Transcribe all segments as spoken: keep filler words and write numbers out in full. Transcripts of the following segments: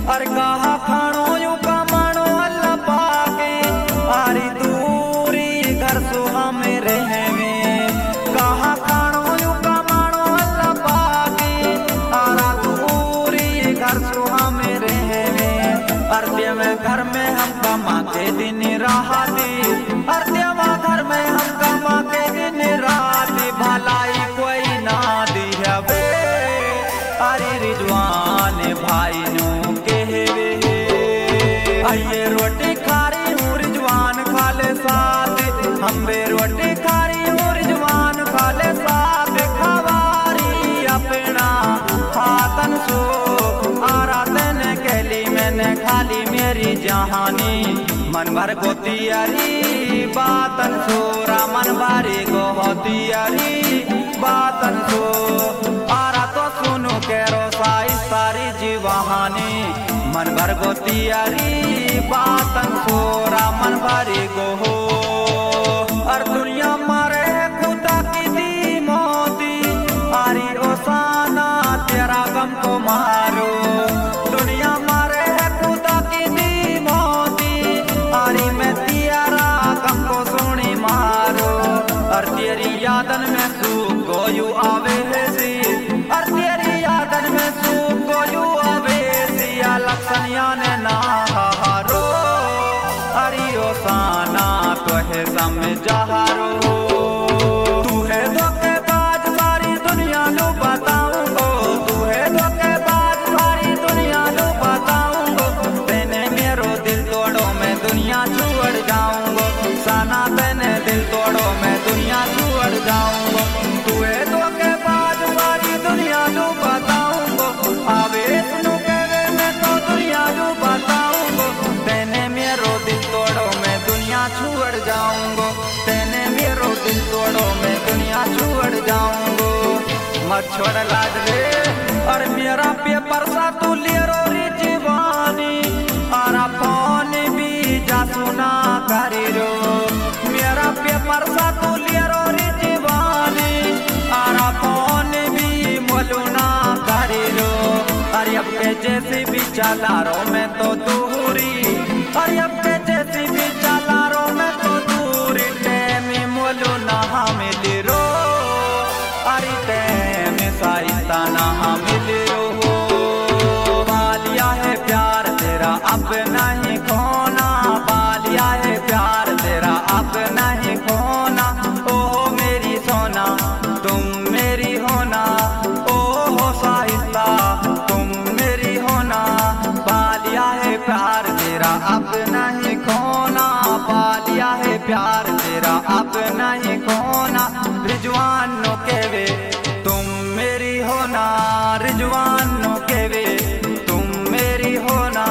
अरे कहा खानो यू कमानो अल्लाह पाके आरी दूरी घर सुहा में रहवे कहा खानो यू कमानो अल्लाह पाके आरा दूरी घर सुहा में रहवे अर्ध्य में घर में हम कमा के दिन राहती अर्ध्य में घर में हम कमा के दिन राहती भलाई कोई ना दी है अरे रिजवान भाई नो कहवे आइए रोटी खारी हूँ रिजवान खाले साथ हम बे रोटी खारी हूँ रिजवान खाले साथ खवारी अपना हाथन सो आराधन कहली मैंने खाली मेरी जहानी मन भर को तियारी बातन सो रामन बारी को तियारी बातन सो आरा तो सुनो केरो साई सारी जीवाहानी मन भर को तियारी बातन सो रामन बारी को हो और दुनिया मारे खुदा की दी मोती आरी ओसाना तेरा गम को मारो दुनिया मारे खुदा की दी मोती आरी में तेरा गम को सोनी मारो और तेरी यादन में सूख गोयू आवे है सी और तेरी यादन में सूख गोयू आवे सिया लक्षणिया ने ना हारो अरे ओसाना तो है समझारो तू है धोखेबाज सारी दुनिया लो बताऊंगो तू है धोखेबाज सारी दुनिया लो बताऊंगो तेने मेरो दिल तोड़ो मैं दुनिया छोड़ जाऊंगो साना तेने दिल तोड़ो मैं दुनिया छोड़ जाऊंगो तू है धोखेबाज सारी दुनिया लो बताऊंगो आवेश नु कहवे मैं तो दुनिया लो बताऊंगो तेने मेरो दिल तोड़ो मैं दुनिया छोड़ जाऊंगो तेने मेरो दिल तोड़ो मैं दुनिया छोड़ जाऊंगो मत छोड़ लाज रे और मेरा पेपर सा तू ले रो री जीवानी आरा फोन भी जा सुना करी रो मेरा पेपर सा तू ले रो री जीवानी आरा फोन भी मोलूना करी रो अरे अब के जैसी भी चला रो मैं तो दूरी अरे अब के जैसी भी चला रो मैं तो दूरी टेमी मोलूना मिल रो अरे टेम साइता ना मिल रो बालिया है प्यार तेरा अब नहीं खोना बालिया है प्यार तेरा अब नहीं खोना ओ मेरी सोना तुम मेरी होना ओ हो साइता तुम मेरी होना बालिया है प्यार तेरा अब नहीं खोना बालिया है प्यार तेरा अब नहीं खोना रिजवान नो कहवे तुम मेरी होना रिजवान नो कहवे तुम मेरी होना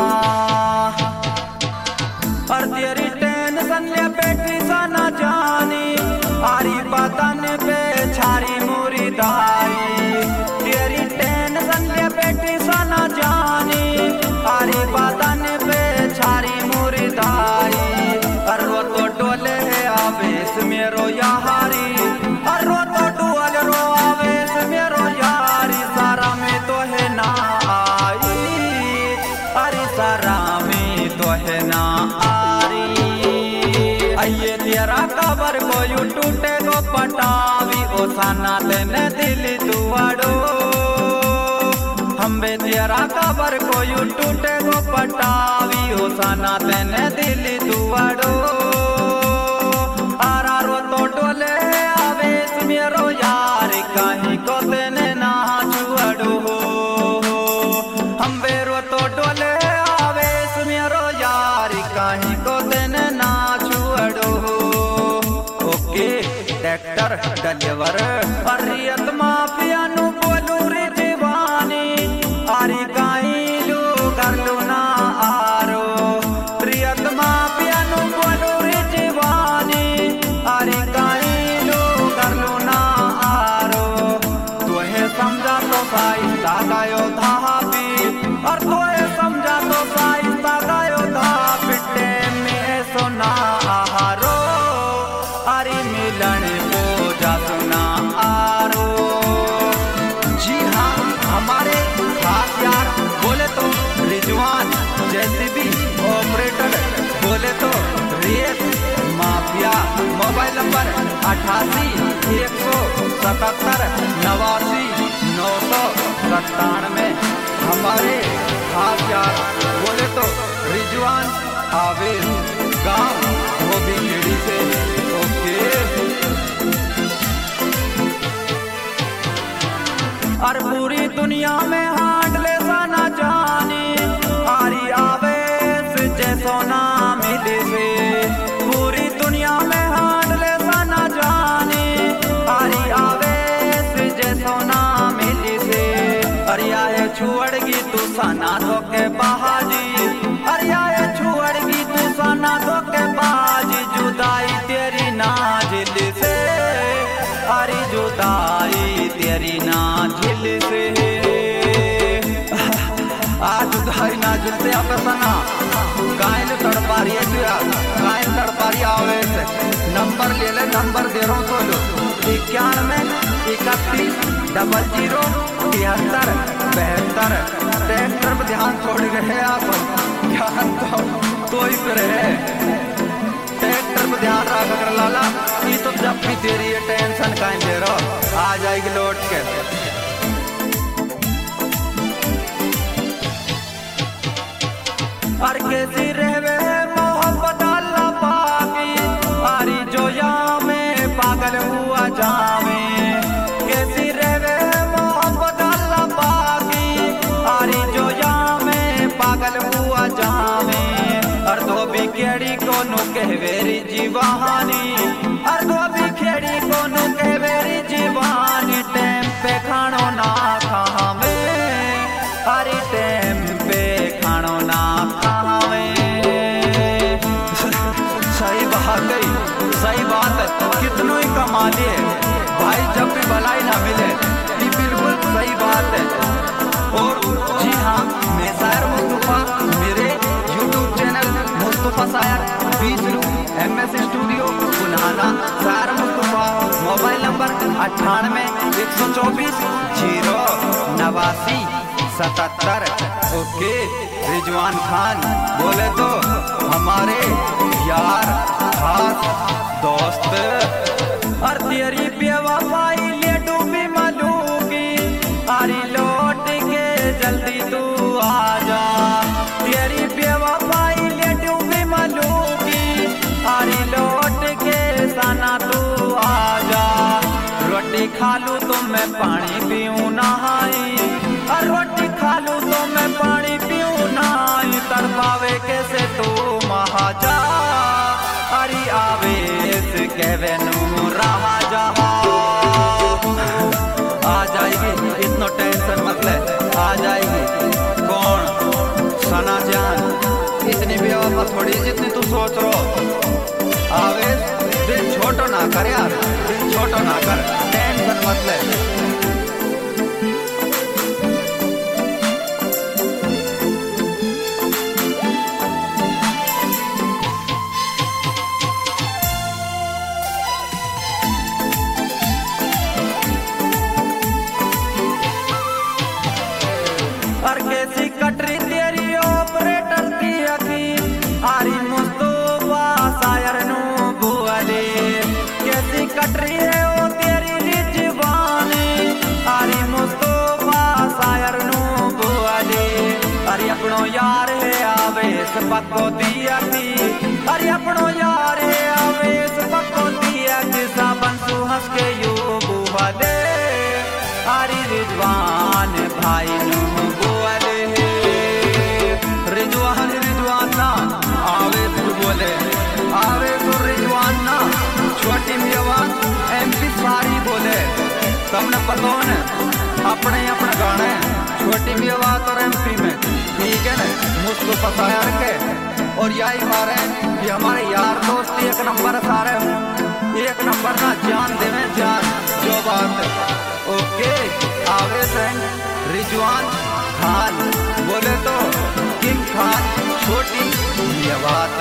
और तेरी टेंशन ले बैठी साना जानी आरी बदन पे छारी मोरी दाई तेरी टेंशन ले बैठी साना जानी आरी बदन पे छारी मोरी दाई और रो तो डोले आवेश मेरो यारी और रो तो डोल रो आवेश मेरो यारी सारा में तो है ना आई अरे सारा में तो है ना आरी आइए तेरा कबर को यू टूटे को पटावी ओ साना तेने दिल दुआड़ो हम बे तेरा कबर को यू टूटे को पटावी ओ साना तेने दिल दुआड़ो आरा रो तो डोले आवेश मेरो यार कहीं को तेने ना छुअड़ो हम बे रो तो डोले आवेश मेरो यार कहीं को तेने ना छुअड़ो ओके ट्रैक्टर डलीवर अरियत माफिया नु बोलू रे दीवानी आरी काई लो कर लो ना आरो रियत माफिया नु बोलू रे दीवानी आरी काई लो कर लो ना आरो तू है समझा तो साइस्ता गायो धापी और तू है समझा तो साइस्ता गायो धापी टेम में सोना आहारो आरी मिलन को जा सुना आरो जी हाँ हमारे खास यार बोले तो रिजू अठासी एक सौ सतहत्तर नवासी नौ सौ सत्तानवे। हमारे खास यार बोले तो रिजवान आवेद, गाँव धोबी खेड़ी से। ओके और पूरी दुनिया में हाट ले जाना जाने आरी आवेश जैसो ना मिले से। पूरी दुनिया में हाट ले जाना जाने आरी आवेश जैसो ना मिले से। अरिया है छुअड़गी तू सना धोके बाजी, अरिया है छुअड़गी तू सना धोके बाजी। जुदाई तेरी नाजिल से, अरे जुदाई तेरी नाजिल से। आज जुदाई नाजिल से आप सना कायल तड़पा रही है तुया, कायल तड़पा रही आवे से। नंबर ले ले, नंबर दे रहा हूँ तो लो इक्यानवे इकतीस डबल जीरो तिहत्तर बहत्तर। ट्रैक्टर पर ध्यान छोड़ रहे आप, ध्यान तो तो ही पे रहे। ट्रैक्टर पर ध्यान रखा कर लाला, ये तो जब भी तेरी ये टेंशन काहे ले रहो, आ जाएगी लौट के। और कैसी रहवे मोहब्बत अल्लाह पाकी, आरी जो या में पागल हुआ जावे। कैसी रहवे मोहब्बत अल्लाह पाकी, आरी जो या में पागल हुआ जावे। और धोबी खेड़ी को नु कहवेरी जीवानी, और धोबी खेड़ी को नु कहवेरी जीवानी। टाइम पे खानो ना खावे, अरे टाइम पे खानो ना खावे। सही बात है, सही बात है, कितनों ही कमा लिए भाई जब भी भलाई ना मिले, ये बिल्कुल सही बात है। और जी हाँ, मैं शायर मुस्तफा, मेरे YouTube channel Mustafa Shayar Bisru M S studio Punana Shayar Mustafa. Mobile number अट्ठानवे एक सौ चौबीस जीरो नवासी सतहत्तर। ओके रिजवान खान बोले तो हमारे यार खास दोस्त। और तेरी बेवफाई ले डूबी मलूकी, अरे लौट के जल्दी तू आजा। तेरी बेवफाई ले डूबी मलूकी, अरे लौट के सना तू आजा। रोटी खा लूं तो मैं पानी पीऊं नहाई, और रोटी खा लूं तो मैं पानी पीऊं नहाई। तड़पावे कैसे तू महाजा, अरे आवेश कहवे नू रहा जहा। आ जाएगी इतना टेंशन मत ले, आ जाएगी। कौन सना जान, इतनी बेवफा थोड़ी जितनी तू सोच रहो। आवेश दिल छोटो ना कर यार, दिल छोटो ना कर, टेंशन मत ले। और कैसी कटरी तेरी ऑपरेटर की अखी, आरी मुस्तफा शायर नू बुआले। कैसी कटरी है ओ तेरी रिजवानी, आरी मुस्तफा शायर नू बुआले। अरे अपनो यार है आवेश पक्को दिया की, अरे अपनो यार है आवेश पक्को दिया की। साबन सु हंस के यू बुआले, आरी रिजवान भाई नू बुआले। रिजवान रिजवान ना आवेश बोले, आवेश और रिजवान ना छोटी मियावान एम पी सारी बोले। तुमने पता हो न अपने अपने गाने छोटी मियावान और एम पी में, ठीक है न, मुस्तफा शायर के। और यही हमारे ये हमारे यार दोस्त एक नंबर सारे, एक नंबर ना जान देवे जान जो बात है। ओके आवेश रिजवान खान बोले तो किंग खान छोटी ये बात।